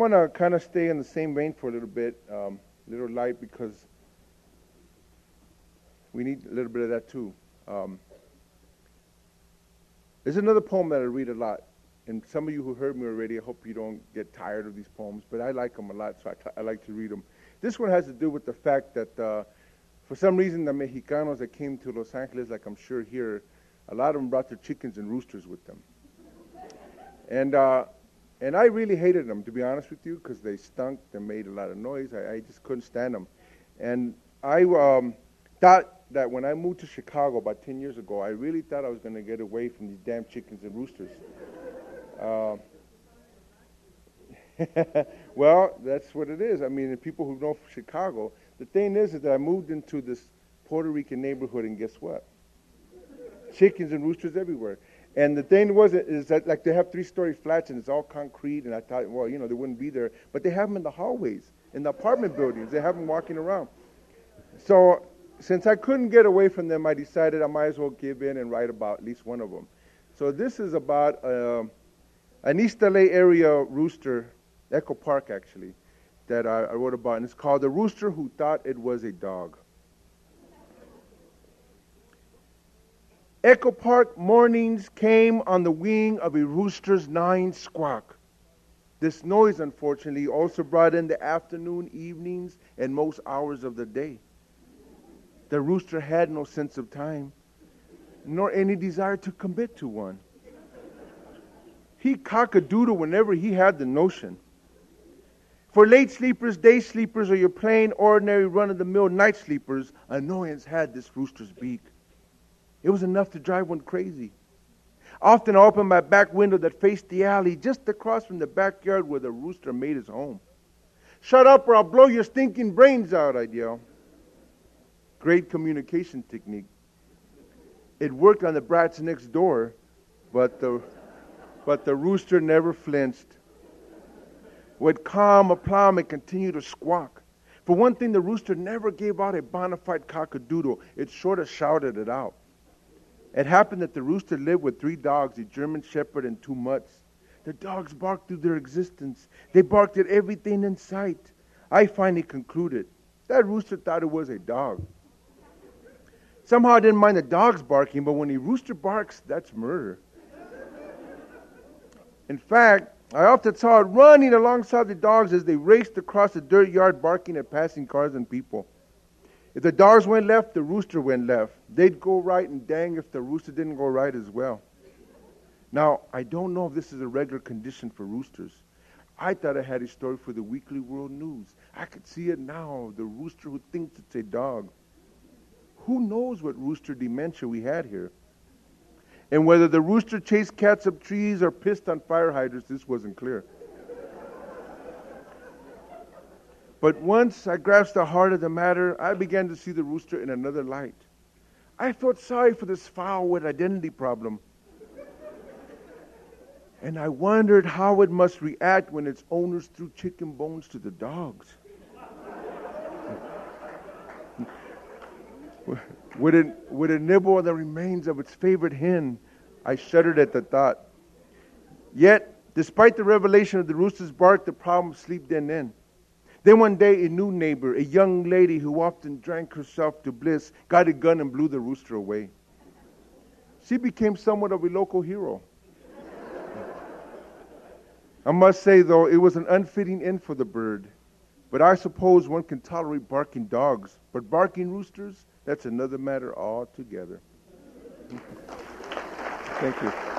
going to kind of stay in the same vein for a little bit, little light, because we need a little bit of that too. There's another poem that I read a lot, and some of you who heard me already, I hope you don't get tired of these poems, but I like them a lot, so I like to read them. This one has to do with the fact that for some reason the Mexicanos that came to Los Angeles, like I'm sure here, a lot of them brought their chickens and roosters with them. And I really hated them, to be honest with you, because they stunk, they made a lot of noise, I just couldn't stand them. And I thought that when I moved to Chicago about 10 years ago, I really thought I was going to get away from these damn chickens and roosters. Well, that's what it is. I mean, the people who know Chicago, the thing is that I moved into this Puerto Rican neighborhood, and guess what? Chickens and roosters everywhere. And the thing is that like they have 3-story flats and it's all concrete, and I thought, well, they wouldn't be there. But they have them in the hallways, in the apartment buildings. They have them walking around. So since I couldn't get away from them, I decided I might as well give in and write about at least one of them. So this is about an East LA area rooster, Echo Park actually, that I wrote about. And it's called The Rooster Who Thought It Was a Dog. Echo Park mornings came on the wing of a rooster's 9 squawk. This noise, unfortunately, also brought in the afternoon, evenings, and most hours of the day. The rooster had no sense of time, nor any desire to commit to one. He cock-a-doodle whenever he had the notion. For late sleepers, day sleepers, or your plain, ordinary, run-of-the-mill night sleepers, annoyance had this rooster's beak. It was enough to drive one crazy. Often I opened my back window that faced the alley just across from the backyard where the rooster made his home. "Shut up or I'll blow your stinking brains out," I'd yell. Great communication technique. It worked on the brats next door, but the rooster never flinched. With calm aplomb, it continued to squawk. For one thing, the rooster never gave out a bona fide cock-a-doodle. It sort of shouted it out. It happened that the rooster lived with 3 dogs, a German Shepherd and 2 mutts. The dogs barked through their existence. They barked at everything in sight. I finally concluded that rooster thought it was a dog. Somehow I didn't mind the dogs barking, but when a rooster barks, that's murder. In fact, I often saw it running alongside the dogs as they raced across the dirt yard barking at passing cars and people. If the dogs went left, the rooster went left. They'd go right, and dang if the rooster didn't go right as well. Now, I don't know if this is a regular condition for roosters. I thought I had a story for the Weekly World News. I could see it now, the rooster who thinks it's a dog. Who knows what rooster dementia we had here? And whether the rooster chased cats up trees or pissed on fire hydrants, this wasn't clear. But once I grasped the heart of the matter, I began to see the rooster in another light. I felt sorry for this fowl with identity problem. And I wondered how it must react when its owners threw chicken bones to the dogs. Would it nibble on the remains of its favorite hen? I shuddered at the thought. Yet, despite the revelation of the rooster's bark, the problem of sleep didn't end. Then one day, a new neighbor, a young lady who often drank herself to bliss, got a gun and blew the rooster away. She became somewhat of a local hero. I must say, though, it was an unfitting end for the bird. But I suppose one can tolerate barking dogs. But barking roosters, that's another matter altogether. Thank you.